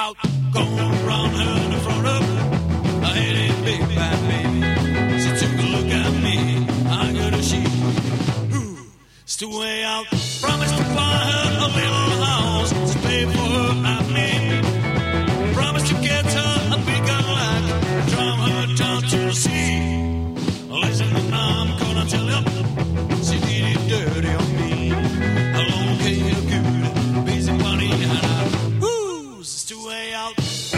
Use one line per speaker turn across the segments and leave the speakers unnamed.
out, going around her in the front of a headed big bad baby. She took a look at me, I got a sheet. It's the way out. Promised to buy her a little house, to pay for her and me. Promised to get her a big Cadillac, drive her down to the sea. Listen, now I'm gonna tell you, she did it dirty on me. How long can you good, busy money and out? Woo, it's the way out.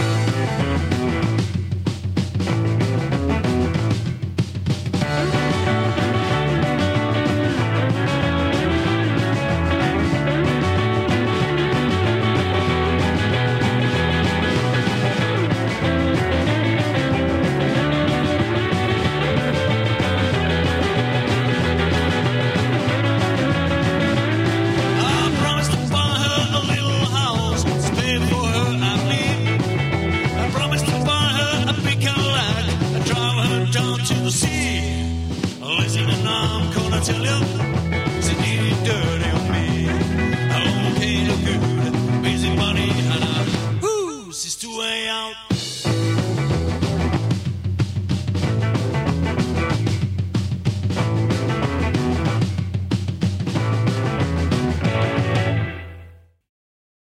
Tell you, she did it dirty on me. How long can you good, busy money and out? Who's this the way out?